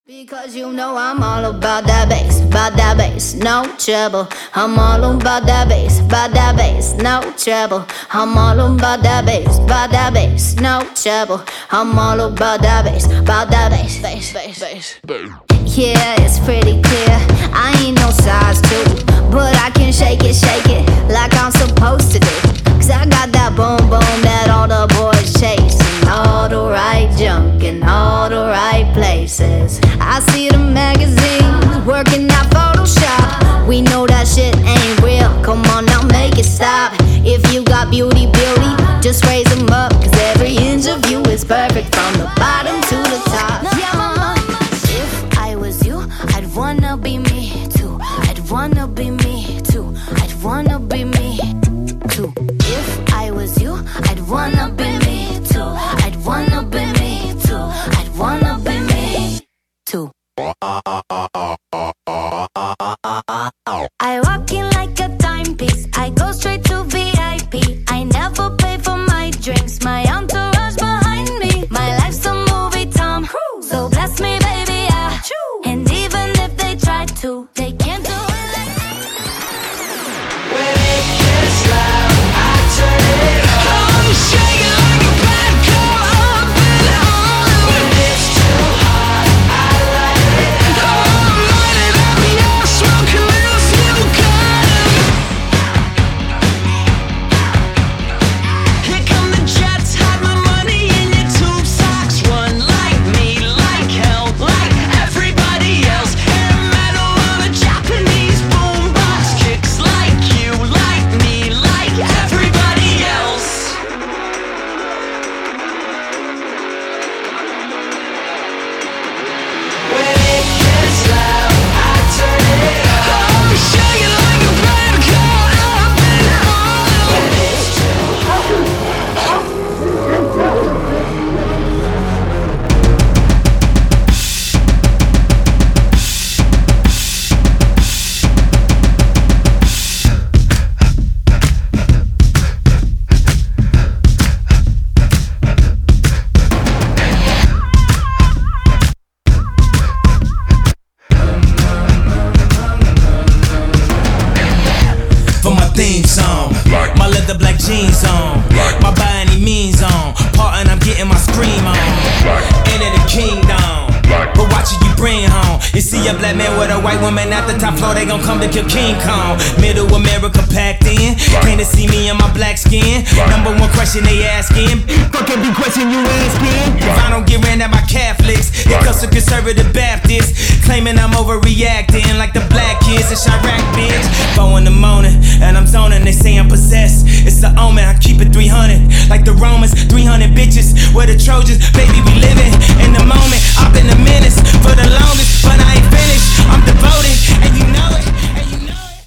Because you know I'm all about that bass, no trouble. I'm all about that bass, no trouble. I'm all about that bass, no trouble. I'm all about that bass, bass. Yeah, it's pretty clear, I ain't no size 2, but I can shake it like I'm supposed to do. Cause I got that boom boom that all the boys chase, and all the right junk in all the right places. I see the magazines working out Photoshop. We know that shit ain't real, come on now make it stop. If you got beauty, just raise them up. Cause every inch of you is perfect from the bottom to the top. If I was you, I'd wanna be me too. I'd wanna be me too. I'd wanna be me too. If I was you, I'd wanna be me too. I'd wanna be me too. I'd wanna be me too. I walk in like a timepiece. I go straight to VIP. I never pay for my drinks. My entourage behind me. My life's a movie, Tom Cruise. So bless me, baby, yeah. And even if they try to, they can't do it like when it gets loud, I turn it up. I'm shaking like a bad girl up in Hollywood. When it's too hot, I light it up. I'm lighting up, yeah, smoking this new gun. Here come the jets, hide my money in your tube socks. Run like me, like hell, like everybody else. Hair metal on a Japanese boombox. Kicks like you, like me, like everybody else. When it gets loud, I turn it up. I'm shaking like a bad girl up in Hollywood. When it's too For my theme song, my leather black jeans on, my by any means on, part and I'm getting my scream on. Enter the kingdom, but watch it you bring home. You see a black man with a white woman at the top floor, they gon' come to kill King Kong. Middle America packed in, came to see me in my black skin. Number one question they asking, fuck every question you asking. If I don't get ran at by Catholics, it comes to conservative Baptists, claiming I'm overreacting like the black kids in Chirac, bitch. 4 in the morning, and I'm zoning, they say I'm possessed. It's the omen, I keep it 300, like the Romans, 300 bitches. We're the Trojans, baby, we living in the moment.